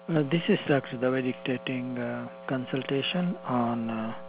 This is Dr. Dave dictating consultation on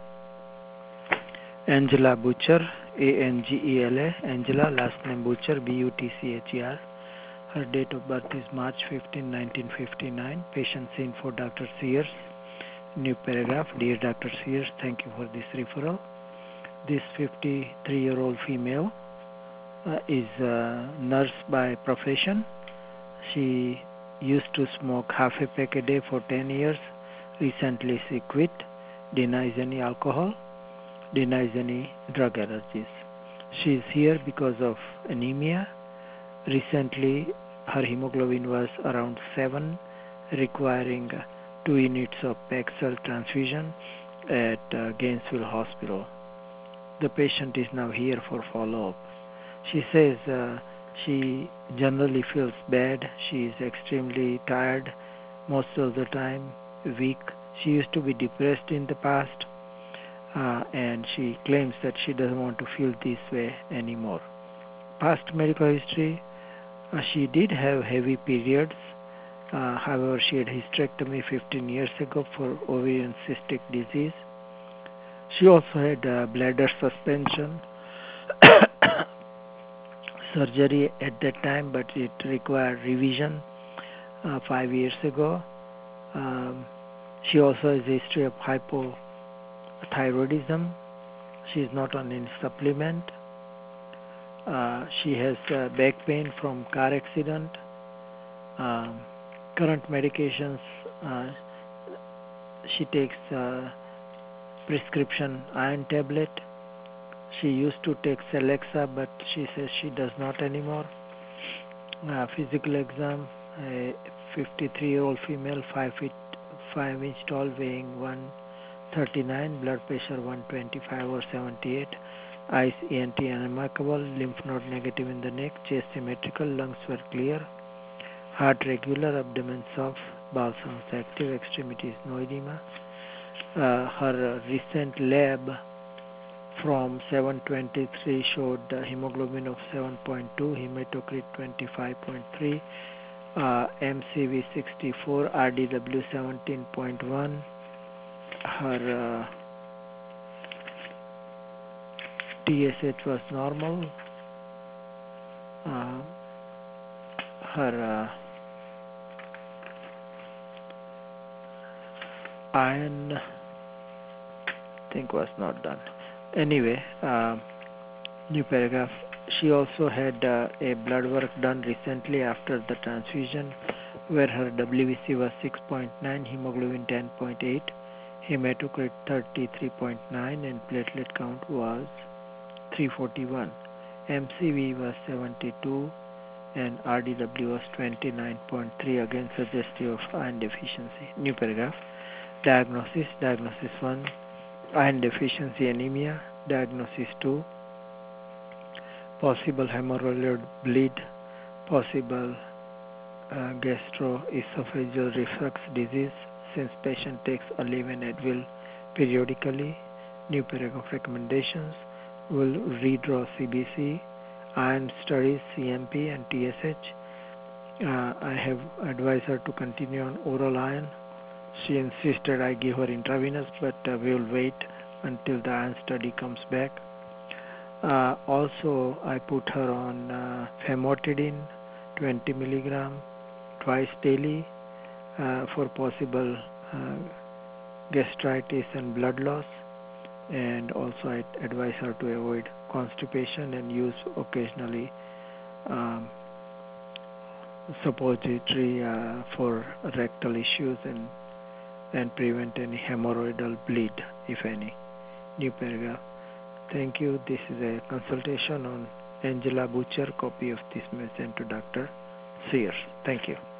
Angela Butcher, Angela, Angela, last name Butcher, Butcher. Her date of birth is March 15, 1959. Patient seen for Dr. Sears. New paragraph. Dear Dr. Sears, thank you for this referral. This 53-year-old female is a nurse by profession. She used to smoke half a pack a day for 10 years. Recently she quit, denies any alcohol, denies any drug allergies. She is here because of anemia. Recently her hemoglobin was around 7, requiring 2 units of PEG cell transfusion at Gainesville Hospital. The patient is now here for follow-up. She says she generally feels bad. She is extremely tired most of the time, weak. She used to be depressed in the past, and she claims that she doesn't want to feel this way anymore. Past medical history, she did have heavy periods. However, she had hysterectomy 15 years ago for ovarian cystic disease. She also had bladder suspension surgery at that time, but it required revision 5 years ago. She also has a history of hypothyroidism. She is not on any supplement. She has back pain from car accident. Current medications, she takes prescription iron tablet. She used to take Celexa, but she says she does not anymore. Physical exam, a 53-year-old female, 5 feet 5 inch tall, weighing 139, blood pressure 125/78, eyes ENT unremarkable, lymph node negative in the neck, chest symmetrical, lungs were clear, heart regular, abdomen soft, bowel sounds active, extremities no edema. Her recent lab from 723 showed hemoglobin of 7.2, hematocrit 25.3, MCV 64, RDW 17.1. Her TSH was normal. Her iron, I think, was not done. Anyway, new paragraph. She also had a blood work done recently after the transfusion, where her WBC was 6.9, hemoglobin 10.8, hematocrit 33.9, and platelet count was 341. MCV was 72, and RDW was 29.3, again suggestive of iron deficiency. New paragraph. Diagnosis. Diagnosis 1. Iron deficiency anemia. Diagnosis 2. Possible hemorrhoidal bleed. Possible gastroesophageal reflux disease, since patient takes Aleve and Advil periodically. New paragraph recommendations. Will redraw CBC, iron studies, CMP and TSH. I have advised her to continue on oral iron. She insisted I give her intravenous, but we will wait until the iron study comes back. Also, I put her on famotidine, 20 milligram, twice daily for possible gastritis and blood loss. And also I advise her to avoid constipation and use occasionally suppository for rectal issues and prevent any hemorrhoidal bleed, if any. New paragraph. Thank you. This is a consultation on Angela Butcher. Copy of this message to Dr. Sears. Thank you.